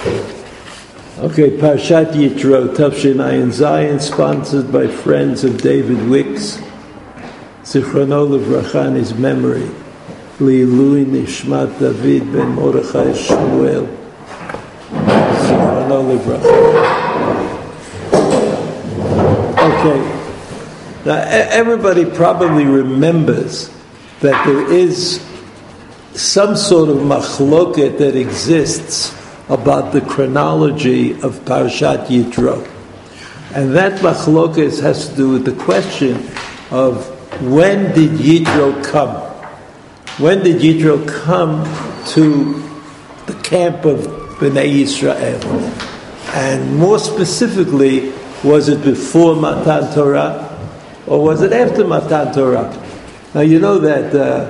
Okay, Parshat Yitro, Tafshin Ayin Zayin, sponsored by friends of David Wicks. Zichrono Livracha in his memory. Li'ilui Nishmat David ben Mordechai Shmuel. Zichrono Livracha. Okay, now everybody probably remembers that there is some sort of machloket that exists about the chronology of Parashat Yitro. And that machloket has to do with the question of when did Yitro come? When did Yitro come to the camp of Bnei Yisrael? And more specifically, was it before Matan Torah or was it after Matan Torah? Now you know that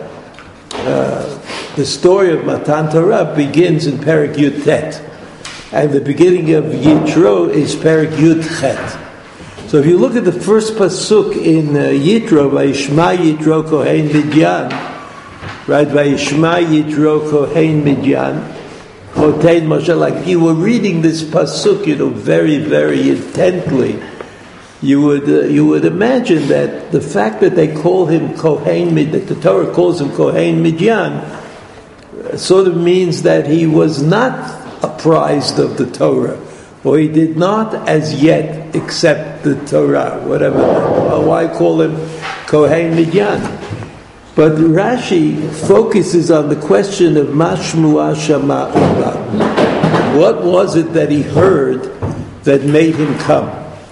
the story of Matan Torah begins in Perek Yud Tet, and the beginning of Yitro is Perek Yud Chet. So if you look at the first pasuk in Yitro, Vayishma Yitro Kohen Midyan, right? Vayishma Yitro Kohen Midyan, Chotein Moshe. Like you were reading this pasuk, very, very intently. You would imagine that the fact that they call him Kohen, that the Torah calls him Kohen Midyan, sort of means that he was not apprised of the Torah, or he did not as yet accept the Torah, whatever. Why call him Kohen Midyan? But Rashi focuses on the question of Mashmuah Shama. What was it that he heard that made him come?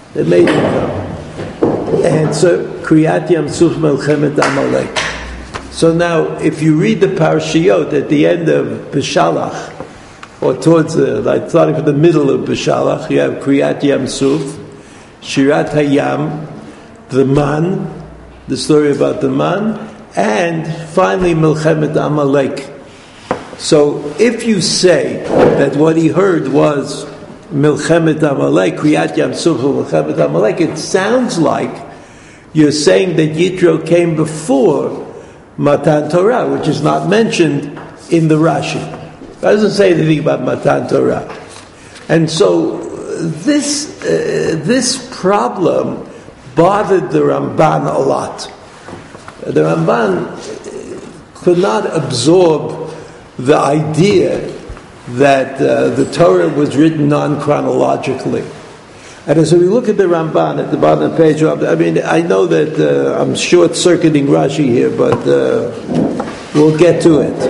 And so, Kriyat Yam Suf Melchemet Amalek. So now, if you read the Parashiyot at the end of Beshalach, or towards starting from the middle of Beshalach, you have Kriyat Yam Suf, Shirat Hayam, the Man, the story about the Man, and finally Melchemet Amalek. So if you say that what he heard was Melchemet Amalek, Kriyat Yam Suf, Melchemet Amalek, it sounds like you're saying that Yitro came before Matan Torah, which is not mentioned in the Rashi. It doesn't say anything about Matan Torah. And so this problem bothered the Ramban a lot. The Ramban could not absorb the idea that the Torah was written non-chronologically. And so we look at the Ramban at the bottom of the page. I know that I'm short-circuiting Rashi here, but we'll get to it.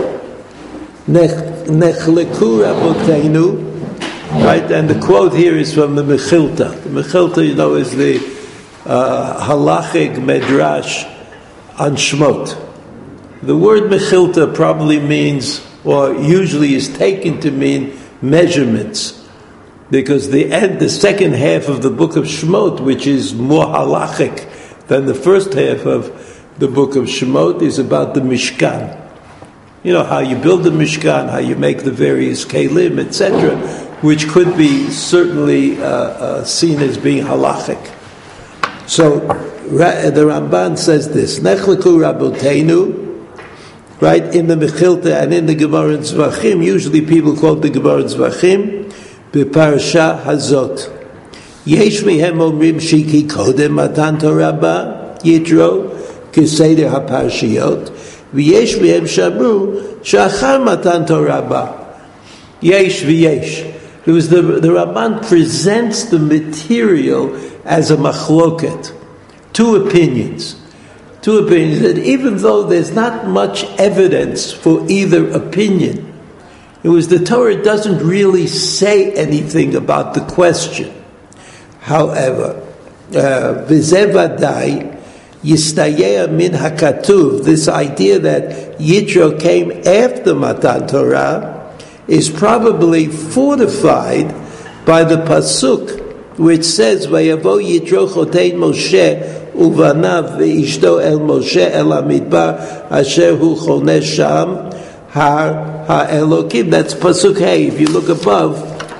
Nechleku Raboteinu, right? And the quote here is from the Mechilta. The Mechilta, is the halachic medrash on Shmot. The word Mechilta probably means, or usually is taken to mean, measurements. Because the second half of the book of Shemot, which is more halachic than the first half of the book of Shemot, is about the Mishkan. How you build the Mishkan, how you make the various kelim, etc., which could be certainly seen as being halachic. So the Ramban says this: Nechleku Raboteinu, right, in the Mechilta and in the Gemara Zvachim. Usually people quote the Gemara Zvachim. בפרשה הזאת יש מהם אומרים שכי קודם מתן תורה בא יתרו כסדר הפרשיות ויש מהם שאמרו שאחר מתן תורה בא. יש ויש. The Ramban presents the material as a machloket, two opinions that even though there's not much evidence for either opinion, the Torah doesn't really say anything about the question. However, v'zevadai yistayeh min hakatuv, this idea that Yitro came after Matan Torah is probably fortified by the pasuk which says vayavo Yitro chotein Moshe uvanav ve'ishto el Moshe el hamidbar asher hu choneh sham har Elokim. That's pasuk Hey. If you look above.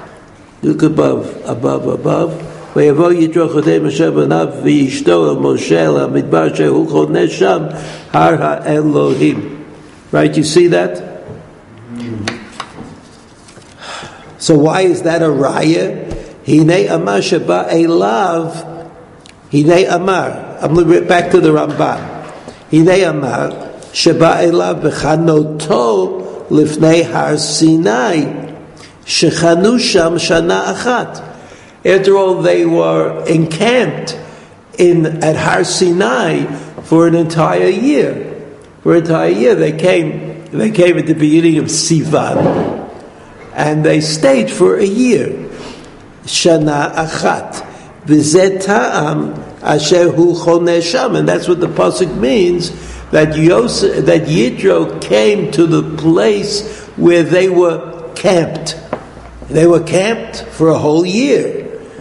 Vayavo Yitro Chodei Moshe b'nav v'yishto el Moshe el hamidbar shehu choneh sham har ha'Elohim. Right? You see that? So why is that a raya? Hinei amar sheba elav. Hinei amar. I'm looking back to the Ramban. Hinei amar sheba elav b'chanoto lifnei har Sinai shechanu sham shana achat. After all, they were encamped at Har Sinai for an entire year. For an entire year, they came at the beginning of Sivan, and they stayed for a year. Shana achat, v'zeh ta'am asher hu choneh sham, and that's what the pasuk means. That Yitro came to the place where they were camped. They were camped for a whole year.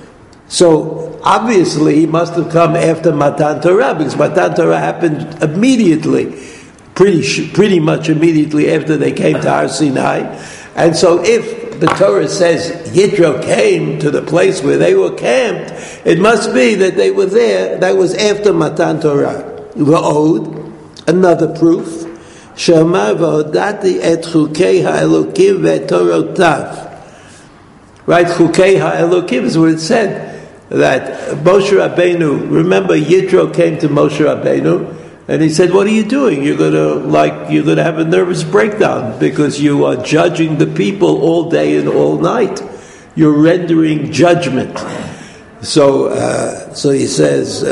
So obviously he must have come after Matan Torah, because Matan Torah happened immediately, pretty much immediately after they came to Har Sinai. And so if the Torah says Yitro came to the place where they were camped, it must be that they were there. That was after Matan Torah. V'od, another proof. Shema v'odati et chukei ha'elokim ve'torotav. Right, chukei ha'elokim is what it said. That Moshe Rabbeinu, remember Yitro came to Moshe Rabbeinu and he said, what are you doing? You're gonna have a nervous breakdown because you are judging the people all day and all night. You're rendering judgment. So he says,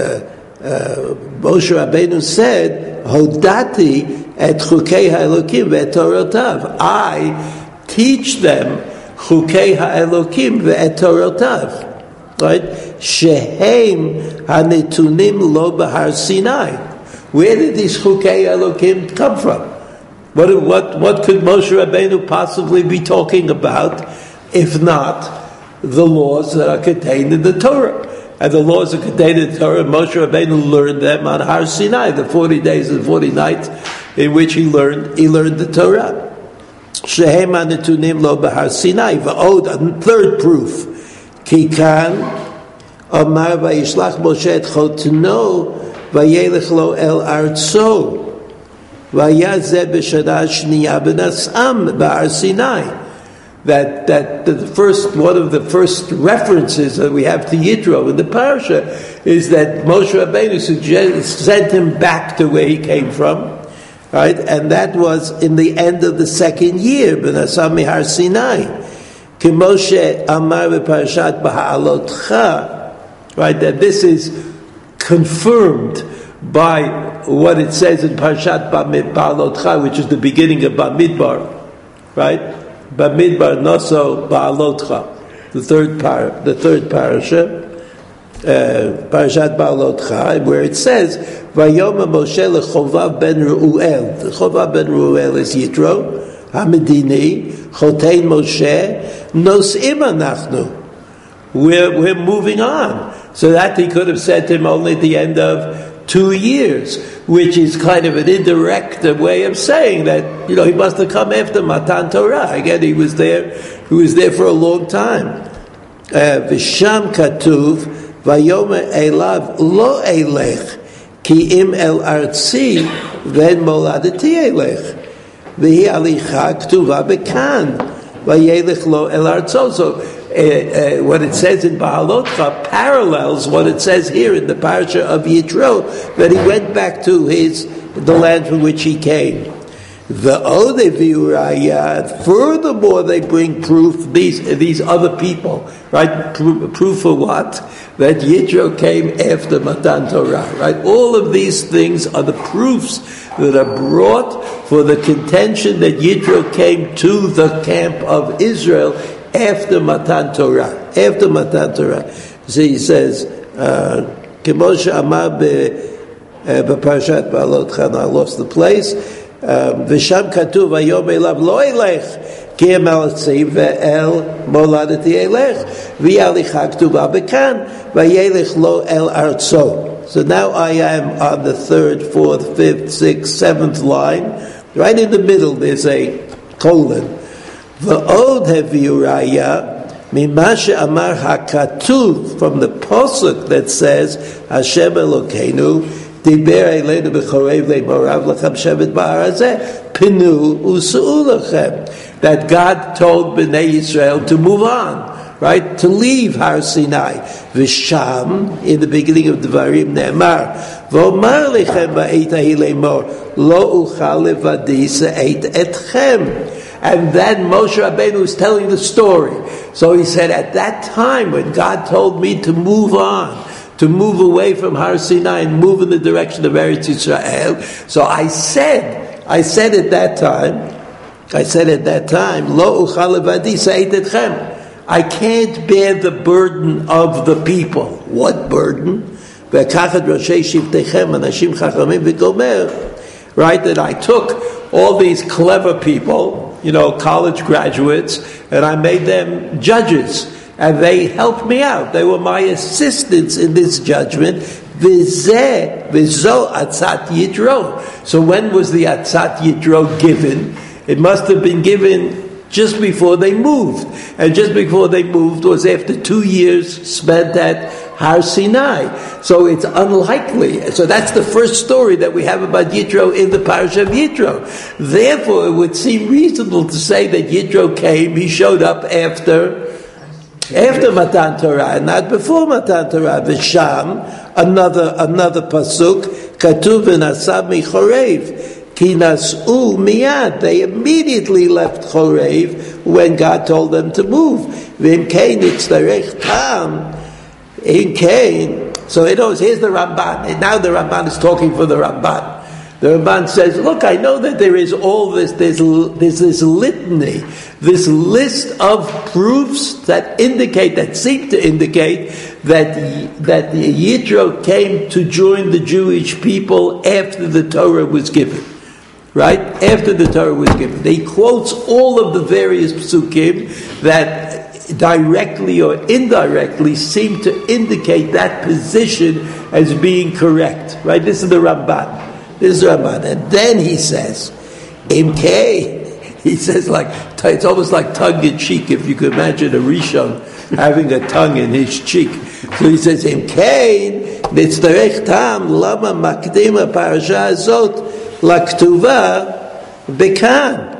Moshe Rabbeinu said, Hodati et chukei ha'elokim ve'torotav. I teach them chukei ha'elokim ve'torotav. Right? Shehem hanetunim lo b'Har Sinai. Where did these chukei Elokim come from? What could Moshe Rabbeinu possibly be talking about, if not the laws that are contained in the Torah? And the laws that are contained in the Torah, Moshe Rabbeinu learned them on Har Sinai, the 40 days and 40 nights in which he learned the Torah. Shehem hanetunim lo b'Har Sinai. V'od, a third proof. Kikan Amar vayishlach Moshe et chotno vayelech lo el artso vayazeh b'shana shniya b'nasam b'Har Sinai. That one of the first references that we have to Yitro in the parasha is that Moshe Rabbeinu sent him back to where he came from, right? And that was in the end of the second year, b'nasam b'Har Sinai. K'Moshe Amar v'Parashat Ba'alotcha, right? That this is confirmed by what it says in Parashat Ba'alotcha, which is the beginning of Bamidbar, right? Bamidbar Noso Ba'alotcha, the third parasha, Parashat Ba'alotcha, where it says Vayoma Moshe leChovav ben Reuel. The Chovav ben Reuel is Yitro Hamedini. Chotein Moshe Nosim Anachnu. We're moving on. So that he could have said to him only at the end of 2 years, which is kind of an indirect way of saying that, he must have come after Matan Torah. Again, he was there for a long time. V'sham katuv vayome elav lo elech ki im el artzi ven moladati elech. V'hi alicha k'tuva bekan vayelech lo el artzo. So what it says in Ba'alotcha parallels what it says here in the parasha of Yitro, that he went back to the land from which he came. Furthermore, they bring proof, these other people, right? Proof for what? That Yitro came after Matan Torah, right? All of these things are the proofs that are brought for the contention that Yitro came to the camp of Israel after Matan Torah. After Matan Torah. So he says, K'moshe Amar b'Parashat Ba'alotcha, I lost the place. V'sham katuv vayom elav lo elech ki em el tzei ve'el moladati elech v'yalicha ktuva bekan vayelech lo el artso. So now I am on the 3rd, 4th, 5th, 6th, 7th line. Right in the middle there's a colon. V'od heviu raya mima she'amar hakatuv, from the posuk that says Hashem Elokeinu diber eleinu b'chorev le'morav lachem shevet ba'ar hazeh pinu usu'u lachem. that God told Bnei Yisrael to move on, right? To leave Har Sinai. V'sham, in the beginning of Devarim, Ne'emar, V'omar lechem ba'et hahi le'mor, lo uchal levadi se'et etchem. And then Moshe Rabbeinu was telling the story. So he said, at that time when God told me to move on, to move away from Har Sinai and move in the direction of Eretz Yisrael, so I said at that time, Lo uchal levadi se'et etchem. I can't bear the burden of the people. What burden? Right, that I took all these clever people, college graduates, and I made them judges, and they helped me out. They were my assistants in this judgment. So when was the Atzat Yitro given? It must have been given just before they moved. And just before they moved was after 2 years spent at Har Sinai. So it's unlikely. So that's the first story that we have about Yitro in the Parasha of Yitro. Therefore, it would seem reasonable to say that Yitro came, he showed up after Matan Torah, and not before Matan Torah. V'sham, another pasuk, Katuv v'nasab michorev. Kinas'u miyad. They immediately left Chorev when God told them to move. V'im kein itzarech tam. In Cain. So here's the Ramban. Now the Ramban is talking for the Ramban. The Ramban says, look, I know that there is all this, there's this litany, this list of proofs that seem to indicate that the Yitro came to join the Jewish people after the Torah was given. Right? After the Torah was given. He quotes all of the various psukim that directly or indirectly seem to indicate that position as being correct. Right? This is the Ramban. And then he says, Imkei, he says it's almost like tongue-in-cheek, if you could imagine a Rishon having a tongue in his cheek. So he says, Imkei, nitzarech tam, lama makdima parasha azot, laktuva bekan.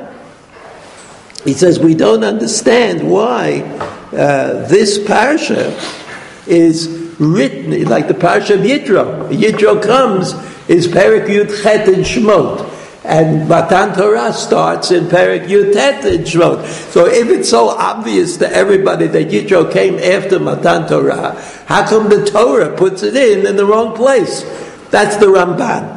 He says, we don't understand why this parasha is written like the parasha of Yitro. Yitro comes, is Perek Yud Chet in Shemot, and Matan Torah starts in Perek Yud Tet in Shemot. So if it's so obvious to everybody that Yitro came after Matan Torah, how come the Torah puts it in the wrong place? That's the Ramban.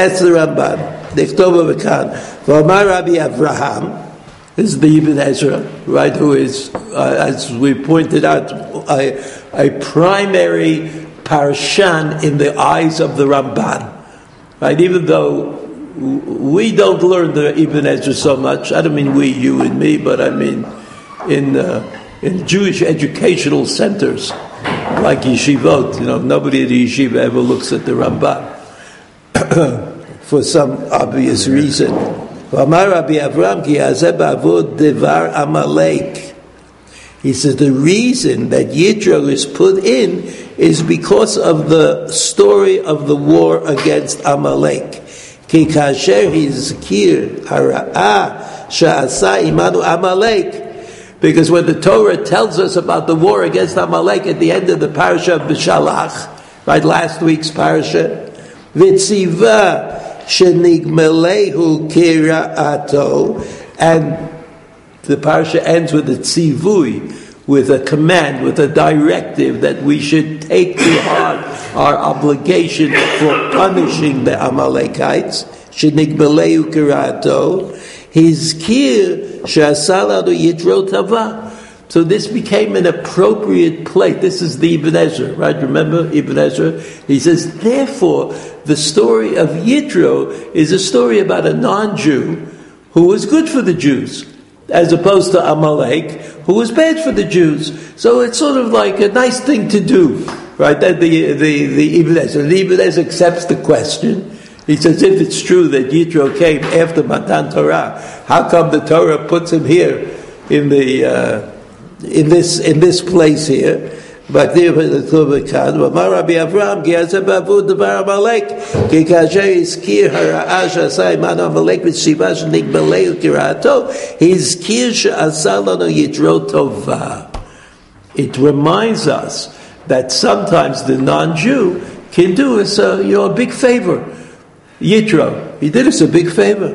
Dichtova v'kan. V'amar Rabbi Avraham, this is the Ibn Ezra, right, who is, as we pointed out, a primary parshan in the eyes of the Ramban. Right, even though we don't learn the Ibn Ezra so much, I don't mean we, you and me, but I mean in Jewish educational centers, like yeshivot, nobody at the yeshiva ever looks at the Ramban for some obvious reason. He says the reason that Yitro is put in is because of the story of the war against Amalek. Ki kasher hizkir hara'a sha'asa imanu Amalek. Because when the Torah tells us about the war against Amalek at the end of the parasha of B'Shalach, right, last week's parasha, v'tziva shenigmelehu kira'ato, and the parasha ends with a tzivui, with a command, with a directive that we should take to heart our obligation for punishing the Amalekites. Shenigmelehu kira'ato, hizkir she'asaladu Yitro tava. So this became an appropriate place. This is the Ibn Ezra, right? Remember Ibn Ezra? He says, therefore, the story of Yitro is a story about a non-Jew who was good for the Jews, as opposed to Amalek, who was bad for the Jews. So it's sort of like a nice thing to do, right? That the Ibn Ezra. The Ibn Ezra accepts the question. He says, if it's true that Yitro came after Matan Torah, how come the Torah puts him here in the in this place here? בכתיב כאן, ואמר רבי אברהם, כי יעשה בעבור דבר עמלק, כי כאשר הזכיר הרעה שעשה עמנו עמלק בסביבה שנגבלה כרעתו, הזכיר שעשה לנו יתרו טובה. It reminds us that sometimes the non-Jew can do us a big favor. Yitro, he did us a big favor.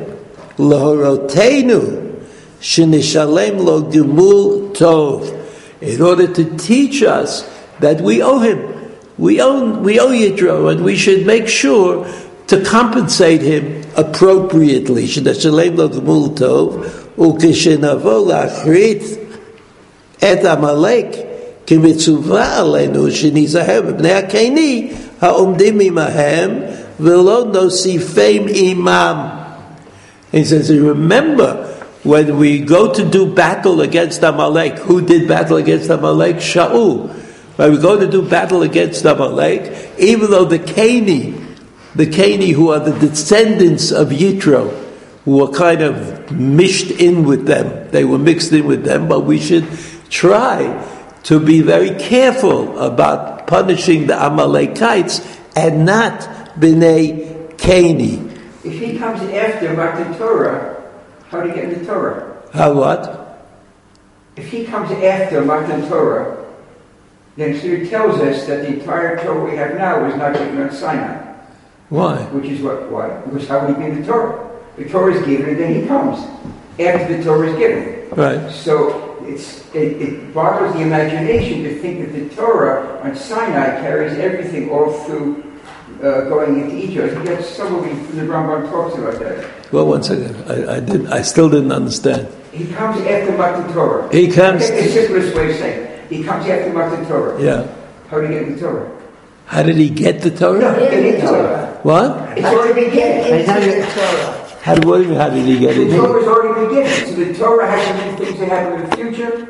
Lahorotenu shenishalem lo gemul tov. In order to teach us that we owe him. We owe Yitro, and we should make sure to compensate him appropriately. Shenishalem lo gemul tov. Ukeshenavo lachrit et Amalek. כמצווה עלינו שניזהר בבני הקני העומדים עמהם ולא נוסיפם עמם. He says, remember when we go to do battle against Amalek, who did battle against Amalek? Shaul. When we go to do battle against Amalek, even though the Keni who are the descendants of Yitro, who were kind of mixed in with them, they were mixed in with them, but we should try to be very careful about punishing the Amalekites and not Bnei Keni. If he comes after Matan Torah, how do you get in the Torah? How what? If he comes after Matan Torah, then it tells us that the entire Torah we have now is not given on Sinai. Why? Which is what? Why? Because how would he get the Torah? The Torah is given and then he comes after the Torah is given. Right. So it boggles the imagination to think that the Torah on Sinai carries everything all through going into Egypt. I think somebody from the Rambam talks about that. Well, one second. I still didn't understand. He comes after Matan Torah. He comes. The simplest way of saying it. He comes after Matan Torah. Yeah. How did he get the Torah? How did he get the Torah? No, he get the Torah. What? It's already beginning. How did he get the Torah? How did he get it? The Torah is already beginning. So the Torah has to do things that happen in the future.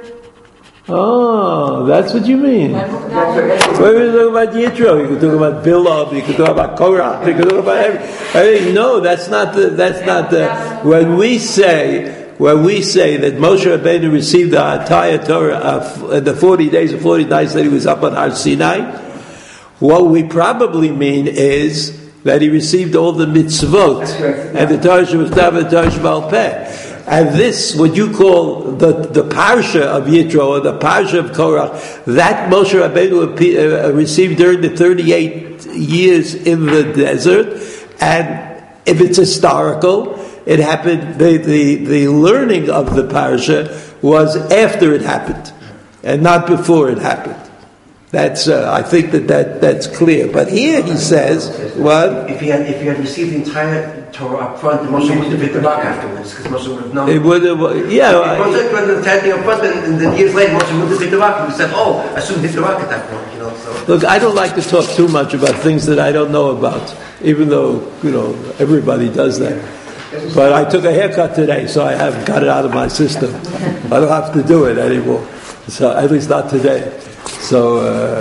Oh, that's what you mean. That's what When we talk about Yitro, you could talk about Bilam, you could talk about Korah, you could talk about everything. No, that's not the. When we say that Moshe Rabbeinu received the entire Torah the 40 days and 40 nights that he was up on Har Sinai, what we probably mean is that he received all the mitzvot and the Torah Shebachtav and the Torah Sheba'al Peh. And this, what you call the parsha of Yitro or the parsha of Korach, that Moshe Rabbeinu received during the 38 years in the desert. And if it's historical, it happened. The learning of the parsha was after it happened, and not before it happened. That's I think that's clear. But here he says, what? If he had received the entire Torah up front, Moshe wouldn't have hit the rock afterwards, because Moshe would have known. It would have, yeah. If Moshe had the entire thing up front, and then years later Moshe wouldn't have hit the rock, and we said, I shouldn't hit the rock at that point, So. Look, I don't like to talk too much about things that I don't know about, even though everybody does that. But I took a haircut today, so I haven't got it out of my system. I don't have to do it anymore. So at least not today. So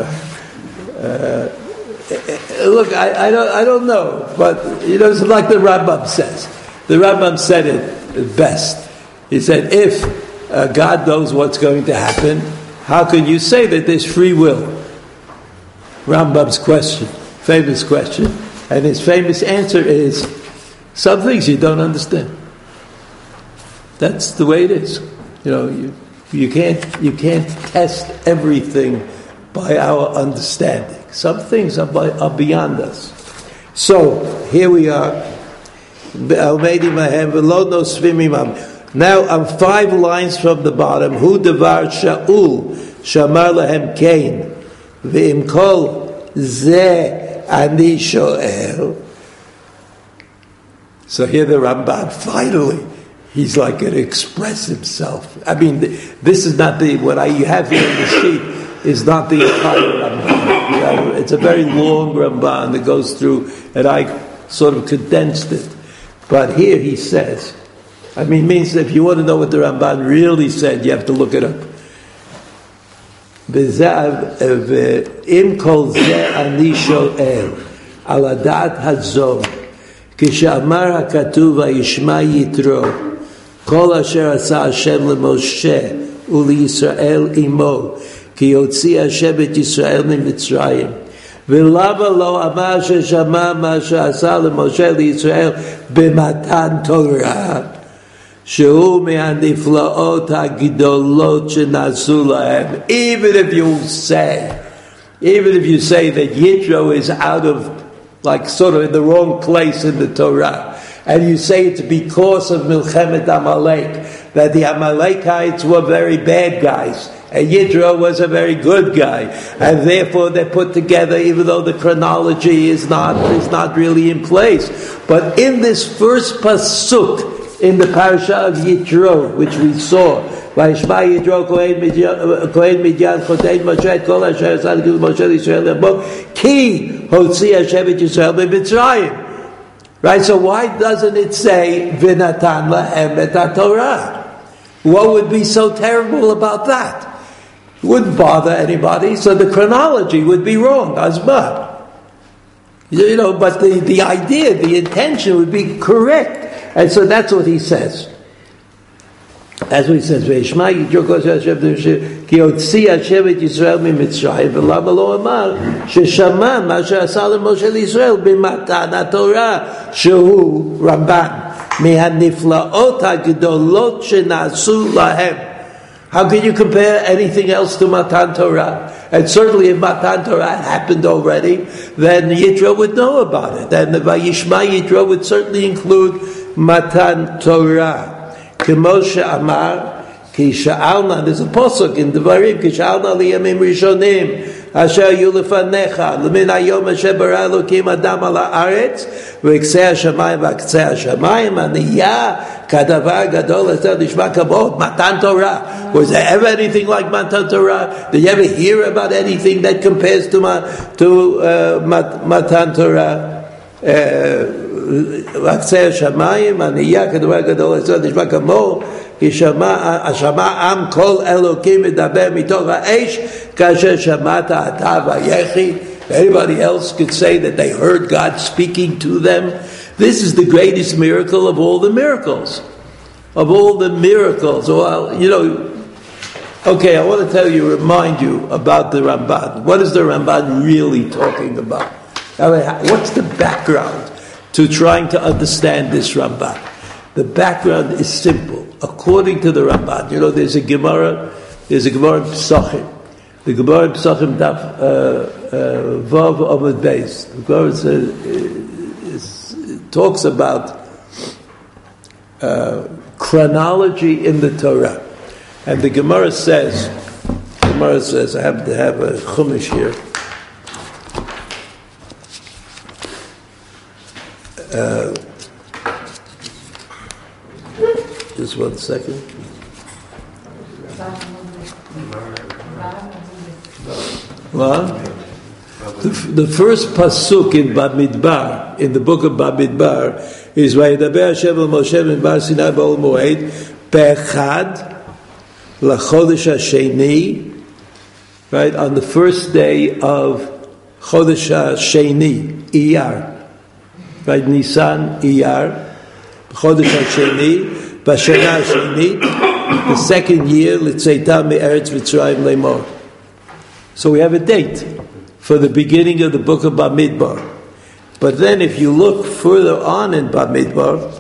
look, I don't know, but it's like the Rambam says. The Rambam said it best. He said, if God knows what's going to happen, how can you say that there's free will? Rambam's question, famous question, and his famous answer is, some things you don't understand. That's the way it is. You can't test everything by our understanding. Some things are beyond us. So here we are. Now I'm 5 lines from the bottom. Hu devar Shaul shamar lahem Cain ve'im kol zeh ani shoel. So here the Ramban finally. He's like going to express himself. I mean, this is not what you have here in the sheet is not the entire Ramban. It's a very long Ramban that goes through, and I sort of condensed it. But here he says, means that if you want to know what the Ramban really said, you have to look it up. Im kol zeh ani shoel al adat hazon כשאמר הכתוב וישמע יתרו כל אשר עשה השם למשה ולישראל עמו כי הוציא השם את ישראל ממצרים. ולמה לא אמר ששמע מה שעשה למשה לישראל במתן תורה, שהוא מהנפלאות הגדולות שנעשו להם. Even if you say that Yitro is out of, like sort of in the wrong place in the Torah, and you say it's because of Milchemet Amalek, that the Amalekites were very bad guys, and Yitro was a very good guy, and therefore they're put together, even though the chronology is not really in place. But in this first pasuk in the parasha of Yitro, which we saw, Vayishma Yitro Kohen Midyan Chotein Moshe Kol Asher Asad Gil Moshe Yisrael Lebo Ki Hotzi Hashem et Yisrael B'Mitzrayim. Right. So why doesn't it say V'Natan Lahem et HaTorah? What would be so terrible about that? It wouldn't bother anybody. So the chronology would be wrong. Azma. But the idea, the intention would be correct. And so that's what he says. As he says, Ve'ishma Yitro Kol Hashem Ki Hotzi Hashem et Yisrael miMitzrayim V'lama lo amar sheshama ma she'asa leMoshe Yisrael b'matan haTorah shehu Ramban mehaniflaot hagdolot shenasu lahem. How can you compare anything else to Matan Torah? And certainly if Matan Torah happened already, then Yitro would know about it. And the Vayishma Yitro would certainly include Matan Torah. K'moshe Amar, Ki Sha'alna, there's a posuk in Devarim, Ki Sha'alna liyamim rishonim, Asher yu lefanecha, L'min hayom asher bara Elokim adam ala haaretz, V'ksei hashamayim v'ksei hashamayim, Aniyah, Kadavar gadol eser nishma kabod, Matan Torah. Was there ever anything like Matan Torah? Did you ever hear about anything that compares to Matan Torah? V'ksei hashamayim, Aniyah, Kadavar gadol eser nishma kabod, שמע עם כל אלוקים מדבר מתוך האש כאשר שמעת אתה ויחי. Anybody else could say that they heard God speaking to them? This is the greatest miracle of all the miracles. Of all the miracles. Well, okay, I want to remind you about the Ramban. What is the Ramban really talking about? What's the background to trying to understand this Ramban? The background is simple. According to the Ramban, there's a Gemara in Pesachim. The Gemara in Pesachim Daf Vav Amud Beis. The Gemara talks about chronology in the Torah, and the Gemara says, I happen to have a Chumash here. Just 1 second. What? The first pasuk in Bamidbar, in the book of Bamidbar, is Vayidaber Hashem el Moshe b'midbar Sinai b'ol moed pe'echad lachodesh hasheni, right, on the first day of Chodesh hasheni, Iyar, right, Nisan Iyar, Chodesh hasheni. Bashana Sheni, the second year, L'tzeitam me'eretz Mitzrayim le'mor. So we have a date for the beginning of the book of Bamidbar. But then if you look further on in Bamidbar,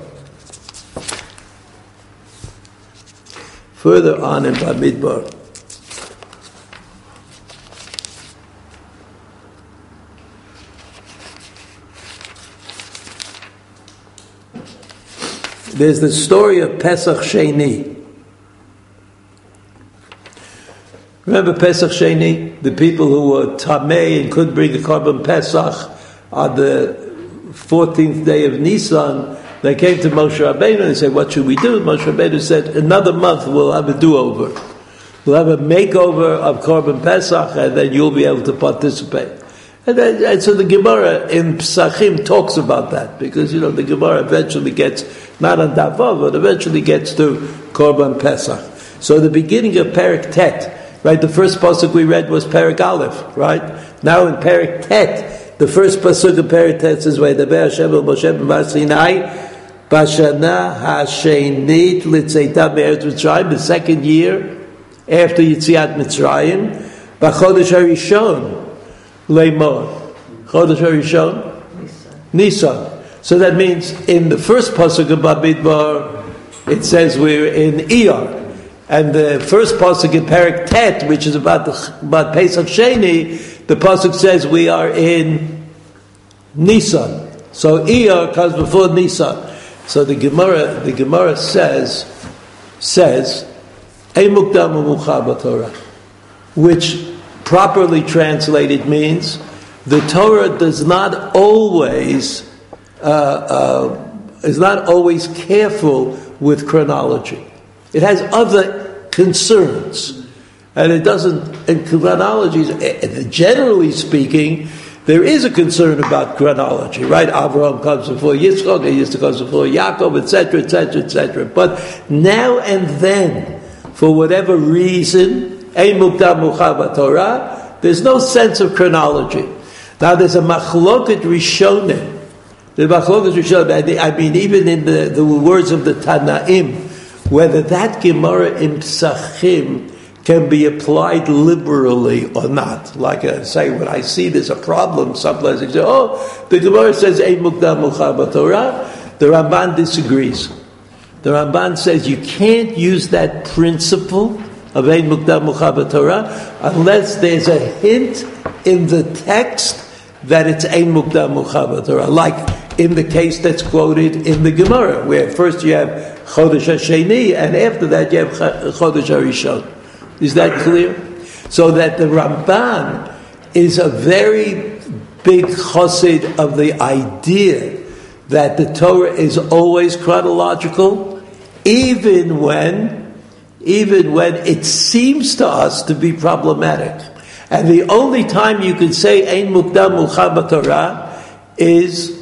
there's the story of Pesach Sheni. Remember Pesach Sheni? The people who were Tamei and couldn't bring a Korban Pesach on the 14th day of Nisan, they came to Moshe Rabbeinu and said, what should we do? Moshe Rabbeinu said, another month we'll have a do-over. We'll have a makeover of Korban Pesach and then you'll be able to participate. And so the Gemara in Pesachim talks about that, because the Gemara eventually gets, not on Davav, but eventually gets to Korban Pesach. So the beginning of Perek Tet, right, the first pasuk we read was Perek Aleph, right? Now in Perek Tet, the first pasuk of Perek Tet says, Vayidaber Hashem el Moshe b'midbar Sinai b'shana hashenit l'tzeitam me'eretz Mitzrayim, the second year after Yitziat Mitzrayim, B'chodesh harishon leimor. Chodesh harishon Nisan. So that means in the first pasuk of Bamidbar, it says we're in Iyar. And the first pasuk in Perek Tet, which is about Pesach Sheni, the pasuk says we are in Nisan. So Iyar comes before Nisan. So the Gemara says, Ei mukdam u'mucha b'Torah, which properly translated means the Torah does not always is not always careful with chronology. It has other concerns, and it doesn't. In chronologies, generally speaking, there is a concern about chronology, right? Avraham comes before Yitzchak, Yitzchak comes before Yaakov, etc., etc., etc. But now and then, for whatever reason, Ein Mukdam Mucha Torah, there's no sense of chronology. Now there's a machloket rishonim. The machloket rishonim, I mean, even in the words of the Tanaim, whether that Gemara in Psachim can be applied liberally or not. Like I say, when I see there's a problem, sometimes I say, oh, the Gemara says, Ein Mukdam Mucha Torah. The Ramban disagrees. The Ramban says you can't use that principle of Ein Mukdam Mucha Torah unless there's a hint in the text that it's Ein Mukdam Mucha Torah. Like in the case that's quoted in the Gemara, where first you have Chodesh HaSheni, and after that you have Chodesh HaRishon. Is that clear? So that the Ramban is a very big chassid of the idea that the Torah is always chronological, even when it seems to us to be problematic. And the only time you can say Ein Mukdam Mucha Torah is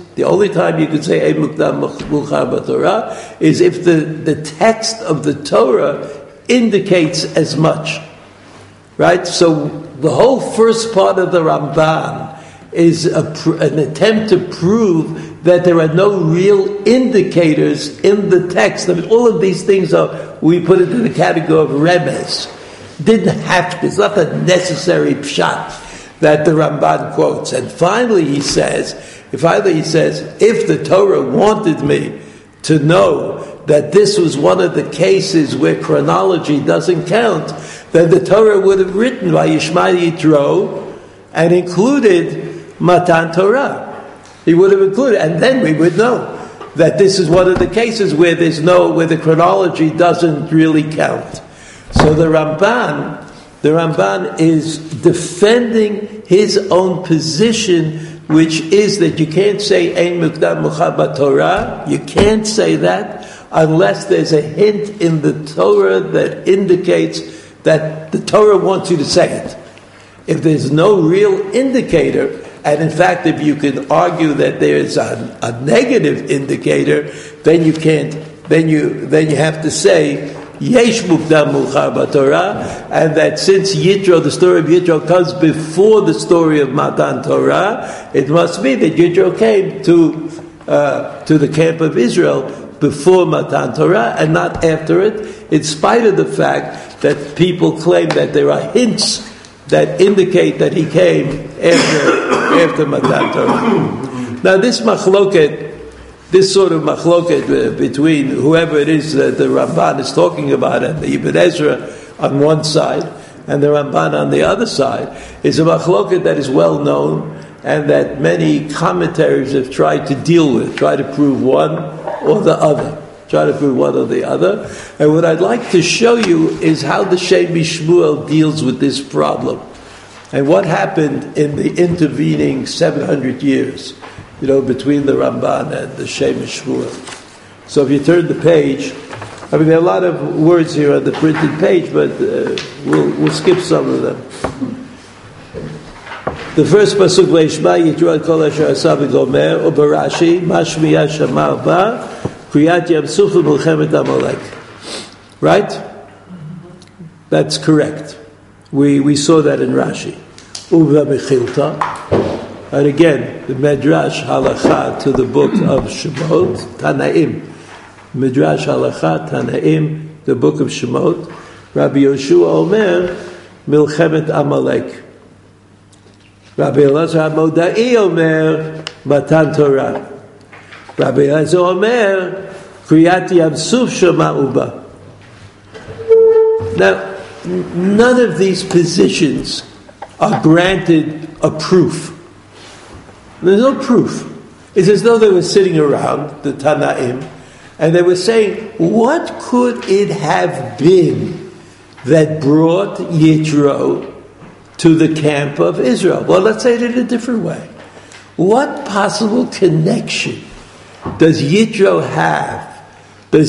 if the text of the Torah indicates as much, right? So the whole first part of the Ramban is an attempt to prove that there are no real indicators in the text. I mean, all of these things we put it in the category of remes. Didn't have to. It's not a necessary pshat that the Ramban quotes. And finally he says, if the Torah wanted me to know that this was one of the cases where chronology doesn't count, then the Torah would have written Vayishma Yitro and included Matan Torah. He would have included, and then we would know that this is one of the cases where where the chronology doesn't really count. So the Ramban is defending his own position, which is that you can't say Ein Mukdam Mucha Torah. You can't say that unless there's a hint in the Torah that indicates that the Torah wants you to say it. If there's no real indicator, and in fact, if you can argue that there's a negative indicator, then you can't. Then you have to say Yesh Mukdam Mucha Torah, and that since Yitro, the story of Yitro, comes before the story of Matan Torah, it must be that Yitro came to the camp of Israel before Matan Torah and not after it, in spite of the fact that people claim that there are hints that indicate that he came after Matan Torah. Now this sort of machloket between whoever it is that the Ramban is talking about and the Ibn Ezra on one side and the Ramban on the other side is a machloket that is well known and that many commentaries have tried to deal with, try to prove one or the other. And what I'd like to show you is how the Shem MiShmuel deals with this problem and what happened in the intervening 700 years, between the Ramban and the Shem MiShmuel. So if you turn the page, there are a lot of words here on the printed page, but we'll skip some of them. The first pasuk, Vayishma Yitro Kol Asher Asa V'Gomer, or Barashi, Mashmiya Shamar Ba, Kriyat Yam Suf V'Milchemet Amalek. Right? That's correct. We saw that in Rashi. Uva Mechilta. And again, the Midrash Halacha to the book of Shemot, Tanaim. Midrash Halacha, Tanaim, the book of Shemot. Rabbi Yoshua Omer, Milchemet Amalek. Rabbi Elazar HaModai Omer, Matan Torah. Rabbi Elazar Omer, Kriyat Yam Suf Shema'u Ba. Now, none of these positions are granted a proof. There's no proof. It's as though they were sitting around, the Tanaim, and they were saying, what could it have been that brought Yitro to the camp of Israel? Well, let's say it in a different way. What possible connection does Yitro have to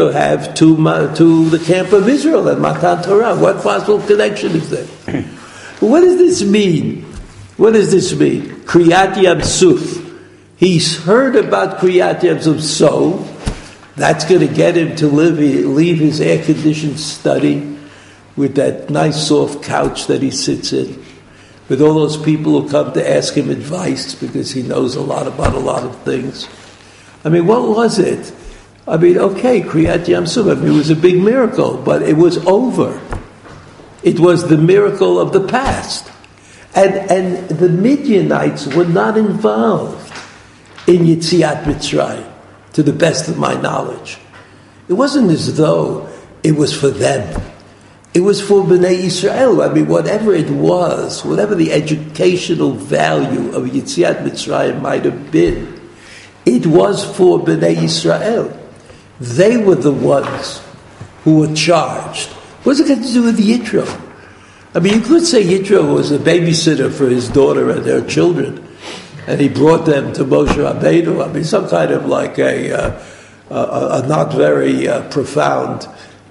the camp of Israel and Matan Torah? What possible connection is there? What does this mean? What does this mean? Kriyat Yam Suf. He's heard about Kriyat Yam Suf, so that's going to get him to leave his air-conditioned study with that nice soft couch that he sits in, with all those people who come to ask him advice because he knows a lot about a lot of things. I mean, what was it? I mean, okay, Kriyat Yam Suf, I mean, it was a big miracle, but it was over. It was the miracle of the past. And the Midianites were not involved in Yetziat Mitzrayim, to the best of my knowledge. It wasn't as though it was for them. It was for Bnei Yisrael. I mean, whatever it was, whatever the educational value of Yetziat Mitzrayim might have been, it was for Bnei Yisrael. They were the ones who were charged. What's it got to do with Yitro? I mean, you could say Yitro was a babysitter for his daughter and their children, and he brought them to Moshe Rabbeinu. I mean, some kind of like a not very profound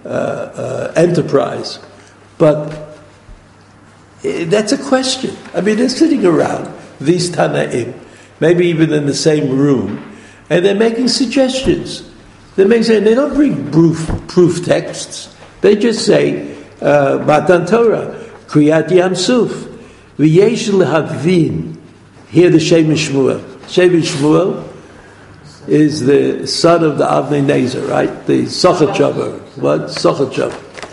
enterprise. But that's a question. I mean, they're sitting around, these Tanaim, maybe even in the same room, and they're making suggestions. They don't bring proof texts. They just say, Matan Torah, Kriyat Yam Suf, V'yesh lehavin. Here the Shem Shmuel. Shem Shmuel is the son of the Avnei Nezer, right? The Sochachover. What? Sochachover.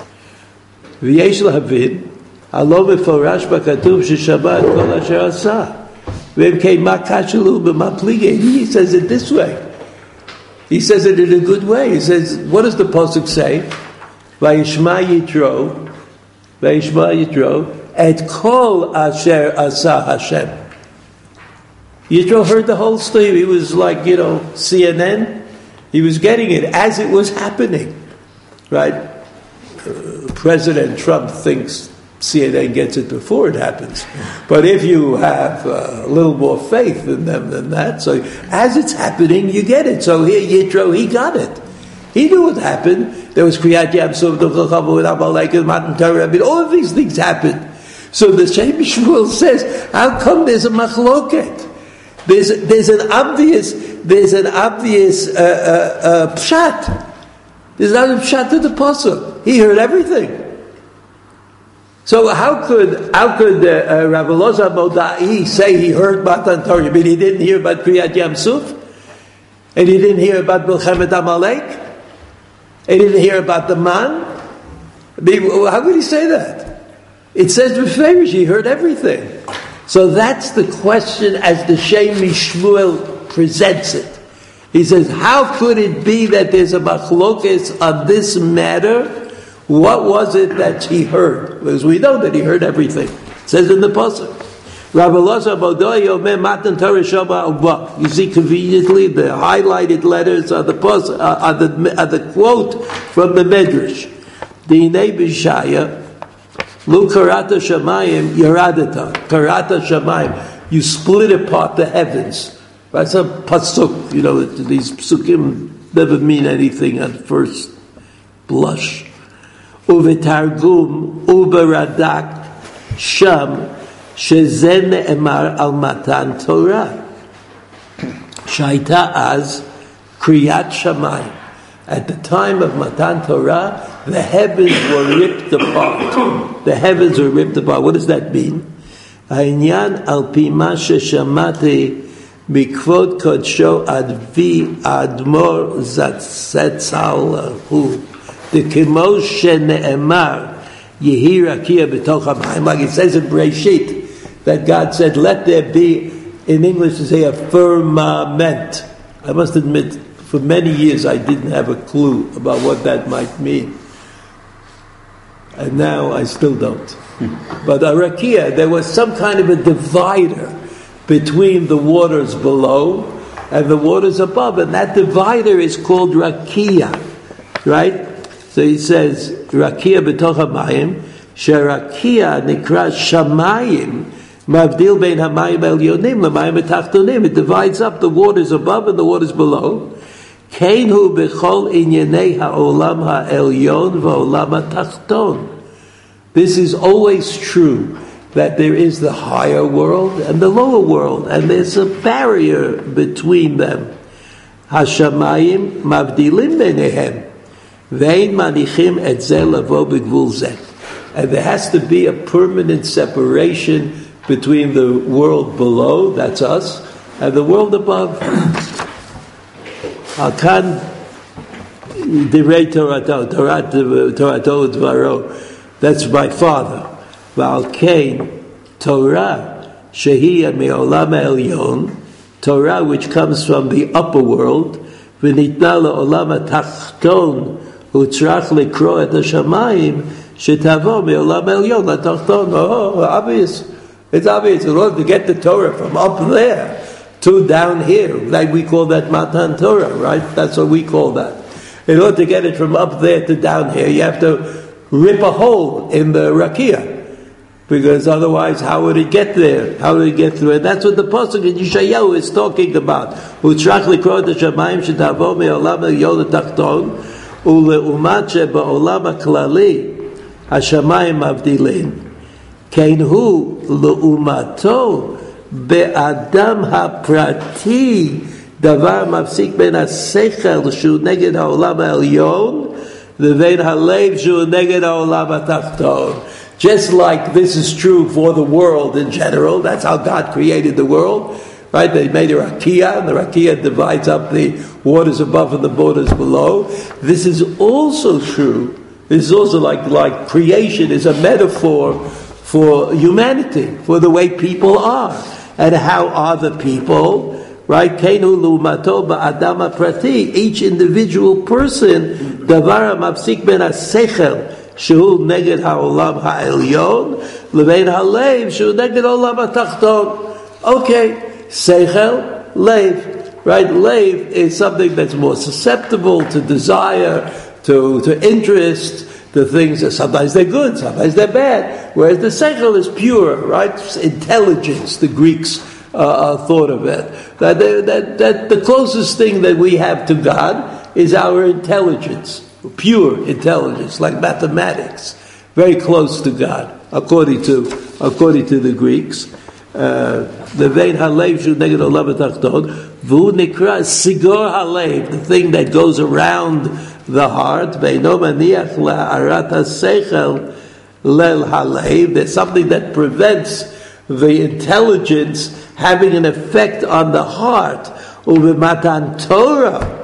V'yesh lehavin, halo meforash b'katuv sheshaba et kol asher asa. V'em kei ma kashalu b'ma pligei. He says it this way. He says it in a good way. He says, what does the pasuk say? Vayishma Yitro, et kol asher asa Hashem. Yitro heard the whole story. He was like, CNN. He was getting it as it was happening, right? President Trump thinks CNN gets it before it happens. But if you have a little more faith in them than that, so as it's happening, you get it. So here, Yitro, he got it. He knew what happened. There was Kriyat Yam Suf, Matan Torah. I mean, all of these things happened. So the Shem Shmuel says, how come there's a machloket? There's an obvious pshat. There's not a pshat to the pasuk. He heard everything. So how could Rabbi Elazar HaModai say he heard Matan Torah? I mean, he didn't hear about Kriyat Yam Suf, and he didn't hear about Milchemet Amalek. He didn't hear about the man. I mean, how could he say that? It says b'ferish, he heard everything. So that's the question as the Shem Shmuel presents it. He says, how could it be that there's a machlokes on this matter? What was it that he heard? Because we know that he heard everything. It says in the pasuk. Rabbi Elazar HaModai Omer Matan Torah Shama Uba. You see conveniently the highlighted letters are the quote from the Medrash. Dinei B'Shaya Lu Karata Shamayim Yaradata. Karata Shamayim. You split apart the heavens. Right? Some pasuk, these psukim never mean anything at first blush. Uvetargum Uberadak Sham Shezen Emar al Matan Torah. Shaita az Kriyat Shamayim. At the time of Matan Torah, the heavens were ripped apart. The heavens were ripped apart. What does that mean? Ha'inyan al pi ma sheshamati mikvod kodsho advi admor zatzal hu. The kimo shene'emar Yehi rakia b'toch hamayim, like it says in Bereshit, that God said, let there be, in English to say, a firmament. I must admit, for many years I didn't have a clue about what that might mean. And now I still don't. But a rakia, there was some kind of a divider between the waters below and the waters above, and that divider is called rakia, right? So he says, rakia b'toch hamayim, sherakia nikra shamayim, mavdil bein hamayim elyonim l'mayim etachtonim. It divides up the waters above and the waters below. Keinu b'chol inyanei ha'olam ha'elyon v'olam ha'tachton. This is always true, that there is the higher world and the lower world, and there's a barrier between them. Hashamayim mavdilim beinehem, vein manichim et zeh lavo b'gvul zeh. And there has to be a permanent separation between the world below, that's us, and the world above. Akan direi Torato dvaro. That's my father. V'alkein Torah shehiyah me'olam ha'elyon, Torah which comes from the upper world, v'nitna le'olam ha'tachton u'tzrach lekro et hashamayim shetavo me'olam ha'elyon la'tachton. Oh, obvious. It's obvious. In order to get the Torah from up there to down here, like we call that Matan Torah, right? That's what we call that. In order to get it from up there to down here, you have to rip a hole in the rakia, because otherwise, how would it get there? How would it get through it? That's what the pasuk in Yeshayahu is talking about. U'tzrach likro et hashamayim shetavo me'olam ha'elyon l'tachton u'leumat she'ba'olam ha'klali hashamayim mavdilin kenhu leumato be'adam ha'prati davar mafsik ben ha'sechel shu neged ha'olam ha'elyon v'vein ha'lev shu neged ha'olam ha'tachton. Just like this is true for the world in general, that's how God created the world, right? They made a rakia, and the rakia divides up the waters above and the waters below. This is also true. This is also like creation is a metaphor for humanity, for the way people are. And how are the people? Right? Kenu lumato ba'adam prati. Each individual person, davar mafsik ben hasechel, shehu neged ha'olam ha'elyon, levein ha'lev, shehu neged ha'olam ha'tachton. Okay, seichel, lev. Right? Lev is something that's more susceptible to desire, to interest. The things that sometimes they're good, sometimes they're bad. Whereas the seichel is pure, right? Intelligence, the Greeks thought of it. That the closest thing that we have to God is our intelligence. Pure intelligence, like mathematics, very close to God, according to the Greeks. Levein halev shu neged olam ha'tachton, v'hu nikra sigor halev, the thing that goes around the heart. Ve'ino maniach la'arat ha'seichel lel halev. There's something that prevents the intelligence having an effect on the heart. Uv'matan Torah.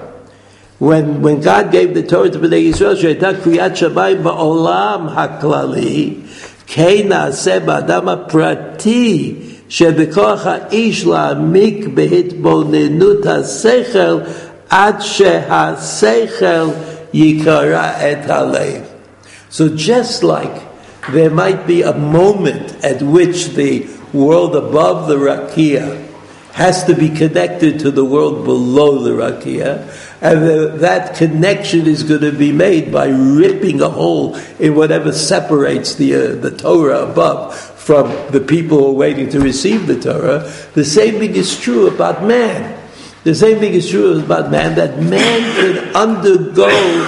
When God gave the Torah to Bnei Yisrael, she'ayta kriyat shamayim ba'olam haklali, kein na'aseh ba'adam ha'prati, shebekoach ha'ish la'amik behitbonenut ha'seichel ad sheha'seichel yikara et halev. So just like there might be a moment at which the world above the rakia has to be connected to the world below the rakia, and that connection is going to be made by ripping a hole in whatever separates the Torah above from the people who are waiting to receive the Torah. The same thing is true about man. The same thing is true about man, that man can undergo,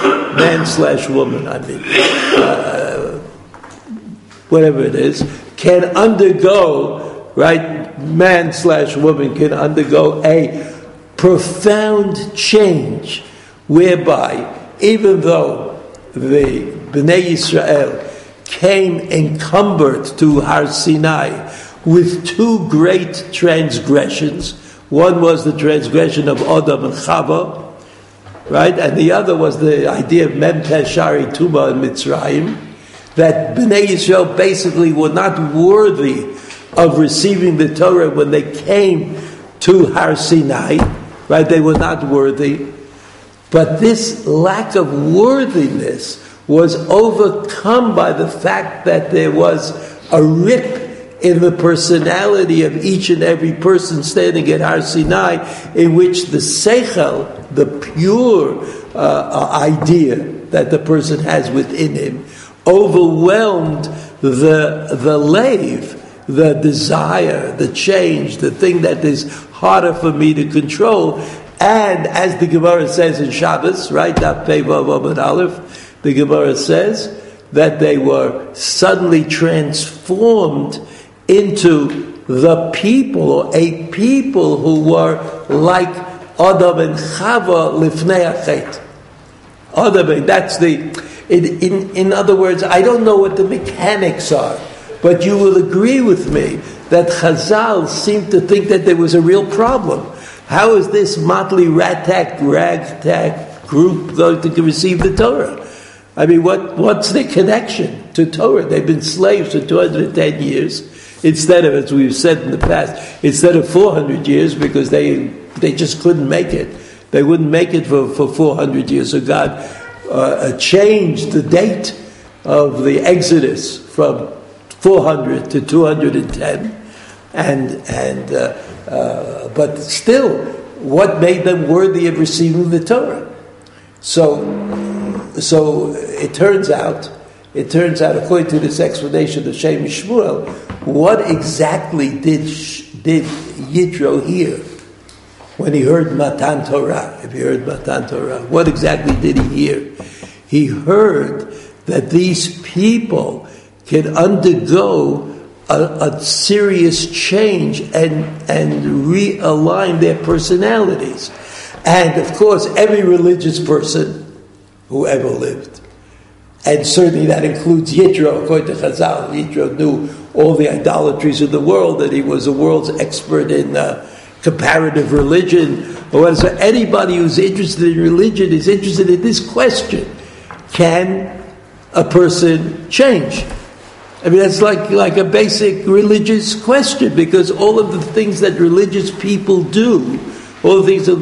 man/woman, whatever it is, can undergo, right, man/woman can undergo a profound change, whereby even though the Bnei Yisrael came encumbered to Har Sinai with two great transgressions, one was the transgression of Adam and Chava, right, and the other was the idea of Mem Teshari Tuma in Mitzrayim, that Bnei Yisrael basically were not worthy of receiving the Torah when they came to Har Sinai, right? They were not worthy. But this lack of worthiness was overcome by the fact that there was a rip in the personality of each and every person standing at Har Sinai, in which the seichel, the pure idea that the person has within him, overwhelmed the lave, the desire, the change, the thing that is harder for me to control. And as the Gemara says in Shabbos, right, Daf Pei Vav Amud Aleph, the Gemara says that they were suddenly transformed into the people, or a people who were like Adam and Chava lifnei achet. Adam, that's the. In other words, I don't know what the mechanics are, but you will agree with me that Chazal seemed to think that there was a real problem. How is this motley ragtag group going to receive the Torah? I mean, what's their connection to Torah? They've been slaves for 210 years, instead of, as we've said in the past, instead of 400 years, because they just couldn't make it. They wouldn't make it for 400 years. So God changed the date of the Exodus from 400 to 210, but still, what made them worthy of receiving the Torah? So it turns out, according to this explanation of Shem Shmuel, what exactly did Yitro hear when he heard Matan Torah? If he heard Matan Torah, what exactly did he hear? He heard that these people can undergo a serious change and realign their personalities. And of course, every religious person who ever lived, and certainly that includes Yitro, according to Chazal. Yitro knew all the idolatries of the world, that he was the world's expert in comparative religion. So anybody who's interested in religion is interested in this question: can a person change? I mean, that's like a basic religious question, because all of the things that religious people do, are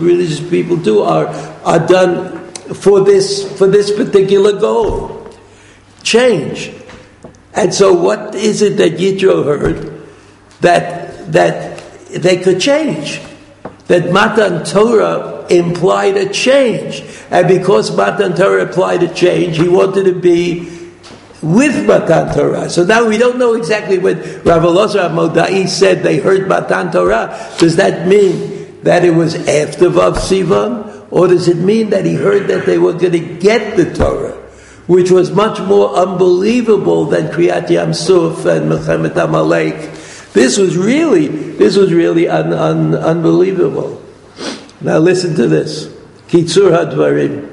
done for this particular goal. Change. And so what is it that Yitro heard that they could change? That Matan Torah implied a change. And because Matan Torah implied a change, he wanted to be with Matan Torah. So now we don't know exactly when Rav Elazar HaModai said they heard Matan Torah. Does that mean that it was after Vav Sivan? Or does it mean that he heard that they were going to get the Torah, which was much more unbelievable than Kriyat Yam Suf and Melchemet Amalek? This was really unbelievable. Now listen to this. Kitzur HaDvarim.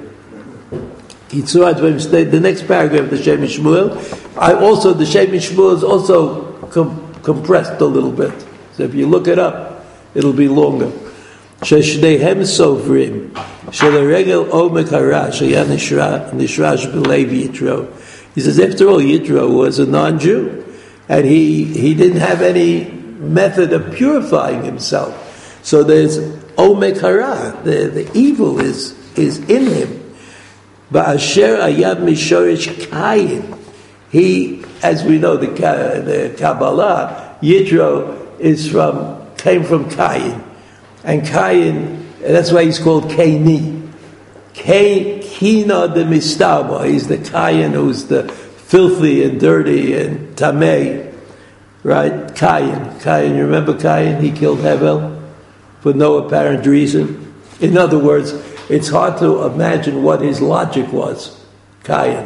The next paragraph of the Shem Shmuel. The Shem Shmuel is also compressed a little bit. So if you look it up, it'll be longer. Sheshnehem Sovrim, Sheleregel Omek Harash, Nishrash Belev Yitro. He says, after all, Yitro was a non-Jew, and he didn't have any method of purifying himself. So there's Omek Hara, the evil is in him. Ba'asher Ayab Mishorish Kayin. He, as we know, the Kabbalah, Yitro came from Kayin. And Kayin, that's why he's called Kaini. Kina de Mistama. He's the Kayin who's the filthy and dirty and tamei. Right? Kayin, you remember Kayin? He killed Hevel for no apparent reason. In other words, it's hard to imagine what his logic was. Kayin.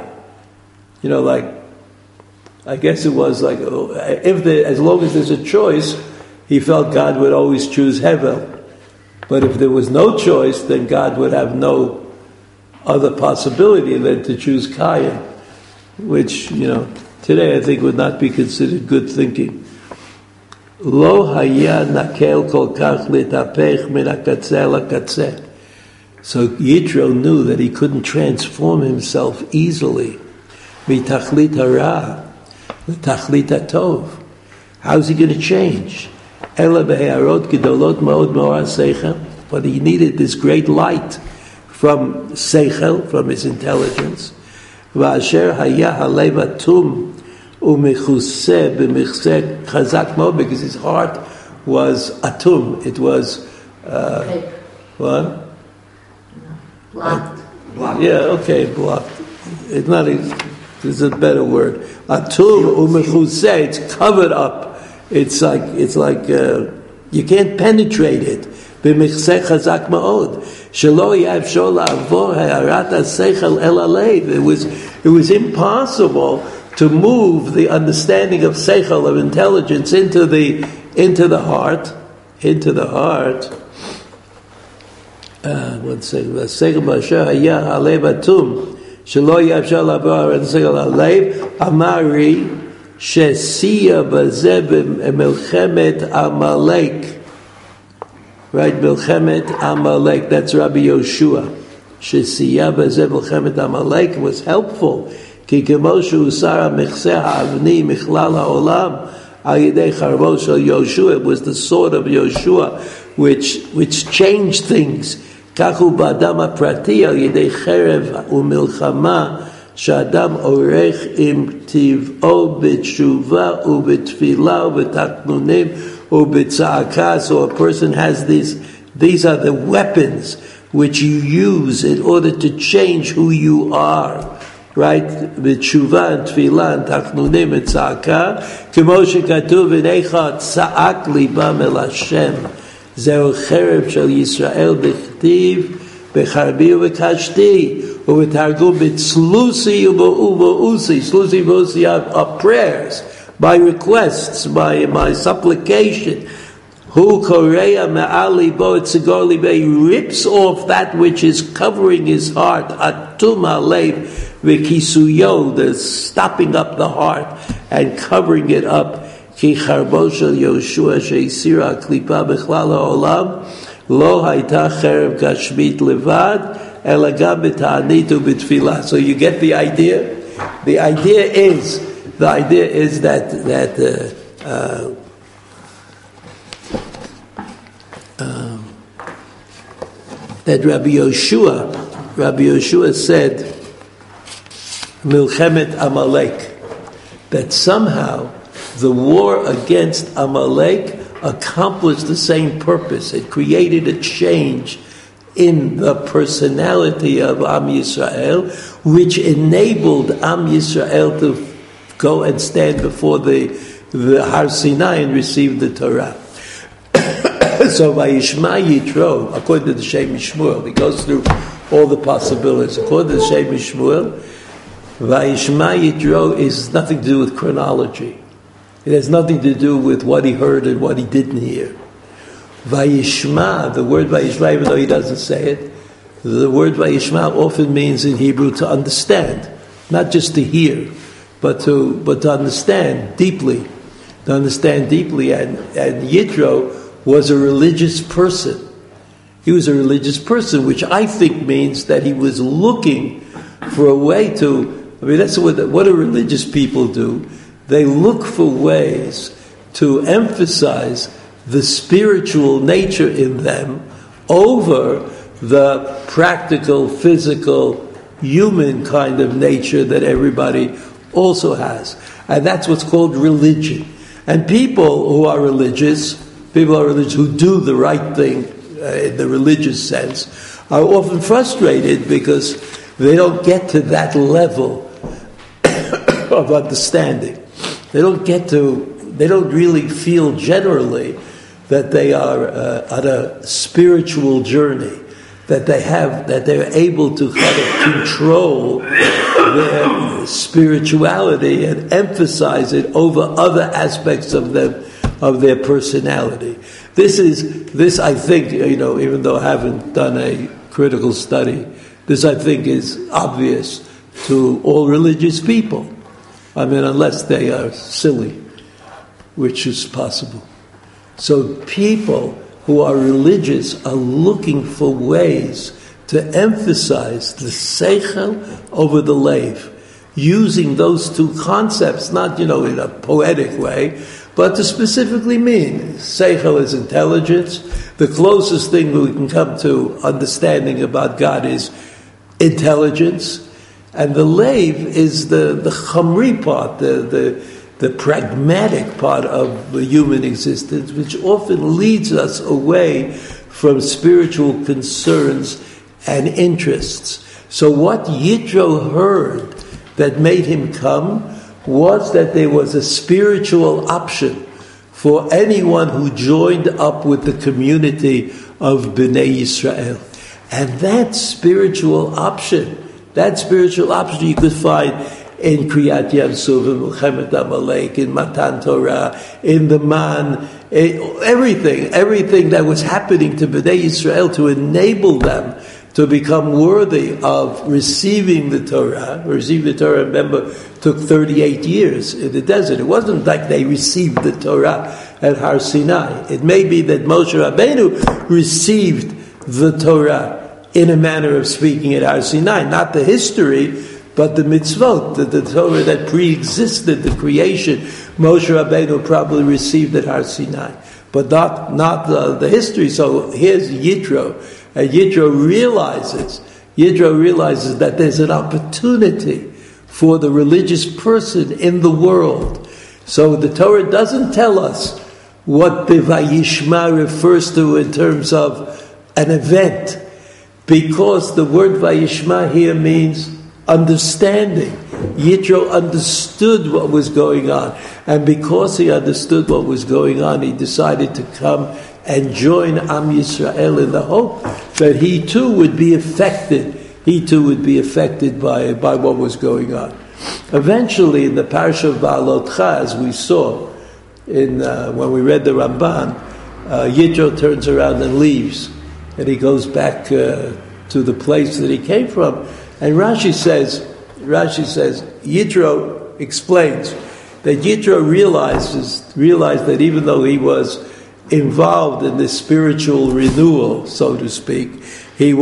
I guess it was like, as long as there's a choice, he felt God would always choose Hevel. But if there was no choice, then God would have no other possibility than to choose Kayin, which, today I think would not be considered good thinking. Lo haya nakel kol kach litapech min hakatzeh lakatzeh. So Yitro knew that he couldn't transform himself easily מתכלית הרע לתכלית הטוב. How's he going to change? אלא בהערות גדולות מאוד מאור השכל. But he needed this great light from seichel, from his intelligence. ואשר היה הלב אטום ומכוסה במכסה חזק מאוד, because his heart was atum. It was what? Blocked. Yeah, okay, blocked. It's not. There's a better word. Atum umechuse. It's covered up. It's like you can't penetrate it. B'michseh chazak ma'od. Shelo ya'efshor la'avor ha'arat ha'seichel el halev. It was impossible to move the understanding of seichel, of intelligence, into the heart. One second. Seichel b'asher haya halev atum. Shelo ya'efshor la'avor ha'arat ha'seichel el halev. Amari shesiya b'zeh b'melchemet Amalek. Right, Milchemet Amalek, that's Rabbi Yoshua. Shesiya b'zeh Milchemet Amalek was helpful. Ki kemoshu usara mechseh ha'avni michlal ha'olam al yedei charbo shel Yoshua. It was the sword of Yoshua which changed things. Kachu b'adam ha'prati al yedei cherev u'milchama she'adam orech im tiv'o b'tshuva u'b'tfilah u'b'taknunim. So a person has these are the weapons which you use in order to change who you are. Right? B'tshuva and tfilah and tachnunim and tza'aka. K'mo shekatuv v'neicha tza'ak libam el Hashem. Zeu cherev shel Yisrael b'chtiv b'charbi u'v'kashti u'v'targum b'tzlusi u'v'u'usi. Tzlusi u'v'u'usi are prayers. My requests, my supplication. Hu korea me'ali bo etzigor libe. He rips off that which is covering his heart. Atum halev v'kisuyo, the stopping up the heart and covering it up. Ki charbo shel Yoshua she'isira klipa b'chlal ha'olam lo hayta cherev gashmit levad ela gam b'ta'anit u'b'tfilah. So you get the idea? The idea is that Rabbi Yoshua said, Milchemet Amalek, that somehow the war against Amalek accomplished the same purpose. It created a change in the personality of Am Yisrael, which enabled Am Yisrael to go and stand before the Har Sinai and receive the Torah. So Vayishma Yitro, according to the Shem Shmuel, he goes through all the possibilities. According to the Shem Shmuel, Vayishma Yitro is nothing to do with chronology. It has nothing to do with what he heard and what he didn't hear. Vayishma, the word Vayishma, even though he doesn't say it, the word Vayishma often means in Hebrew to understand, not just to hear. But to understand deeply, and Yitro was a religious person. He was a religious person, which I think means that he was looking for a way to. I mean, that's what do religious people do? They look for ways to emphasize the spiritual nature in them over the practical, physical, human kind of nature that everybody also has. And that's what's called religion. And people who are religious, who do the right thing in the religious sense, are often frustrated because they don't get to that level of understanding. They don't really feel generally that they are on a spiritual journey, that they're able to kind of control their spirituality and emphasize it over other aspects of their personality. This I think, even though I haven't done a critical study, this I think is obvious to all religious people. I mean, unless they are silly, which is possible. So people who are religious are looking for ways to emphasize the seichel over the leiv, using those two concepts, not, in a poetic way, but to specifically mean. Seichel is intelligence. The closest thing we can come to understanding about God is intelligence. And the Leiv is the chamri part, the pragmatic part of the human existence, which often leads us away from spiritual concerns and interests. So what Yitro heard that made him come was that there was a spiritual option for anyone who joined up with the community of Bnei Yisrael. And that spiritual option you could find in Kriyat Yamsuf, in Melchemet Amalek, in Matan Torah, in the Man, everything that was happening to Bnei Yisrael to enable them to become worthy of receiving the Torah. Receiving the Torah, remember, took 38 years in the desert. It wasn't like they received the Torah at Har Sinai. It may be that Moshe Rabbeinu received the Torah in a manner of speaking at Har Sinai, not the history, but the mitzvot, the Torah that pre-existed the creation. Moshe Rabbeinu probably received at Har Sinai, but not the history. So here's Yitro, and Yitro realizes that there's an opportunity for the religious person in the world. So the Torah doesn't tell us what the Vayishma refers to in terms of an event, because the word Vayishma here means understanding. Yitro understood what was going on, and because he understood what was going on, he decided to come and join Am Yisrael in the hope that he too would be affected. He too would be affected by what was going on. Eventually, in the Parsha of Ba'alotcha, as we saw when we read the Ramban, Yitro turns around and leaves, and he goes back to the place that he came from. And Rashi says, Yitro explains that Yitro realized that even though he was involved in this spiritual renewal, so to speak, he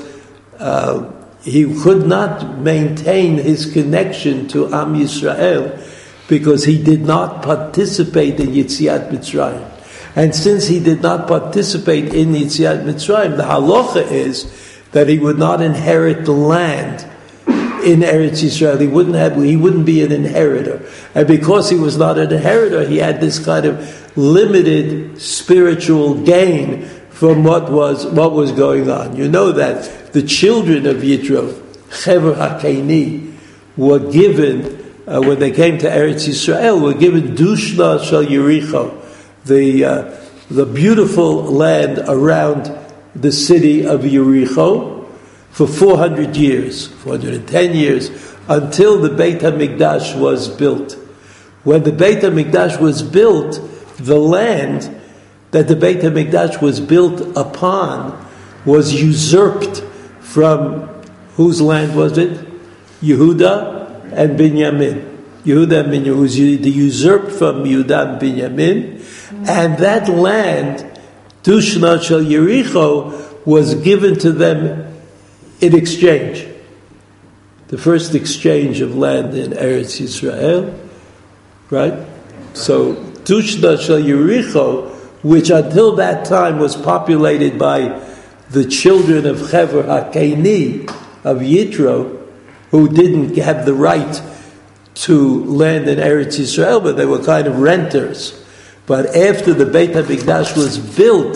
could not maintain his connection to Am Yisrael because he did not participate in Yetziat Mitzrayim. And since he did not participate in Yetziat Mitzrayim, the halacha is that he would not inherit the land in Eretz Yisrael. He wouldn't be an inheritor. And because he was not an inheritor, he had this kind of limited spiritual gain from what was going on. You know that the children of Yitro, Chever HaKeni, were given, when they came to Eretz Yisrael, were given Dushna Shel Yericho, the beautiful land around the city of Yericho, for 410 years, until the Beit HaMikdash was built. When the Beit HaMikdash was built, the land that the Beit HaMikdash was built upon was usurped from, whose land was it? Yehuda and Binyamin. Yehuda and Binyamin was usurped from Yehuda and Binyamin, and that land, Dushna Shel Yericho, was given to them in exchange. The first exchange of land in Eretz Yisrael, right? So, Dushna Shel Yericho, which until that time was populated by the children of Chever HaKeni, of Yitro, who didn't have the right to land in Eretz Yisrael, but they were kind of renters. But after the Beit HaMikdash was built,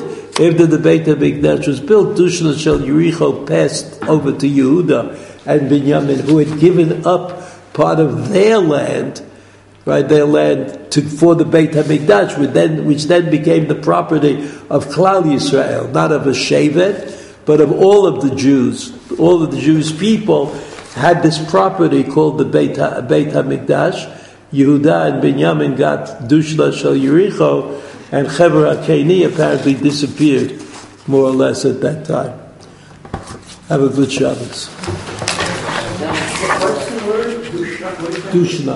Dushna Shel Yericho passed over to Yehuda and Binyamin, who had given up part of their land, right? Their land for the Beit HaMikdash, which then became the property of Klal Yisrael, not of a shevet, but of all of the Jews. All of the Jewish people had this property called the Beit HaMikdash. Yehuda and Binyamin got Dushna Shel Yericho, and Chever HaKeni apparently disappeared, more or less, at that time. Have a good Shabbos. What's the word? Dushna.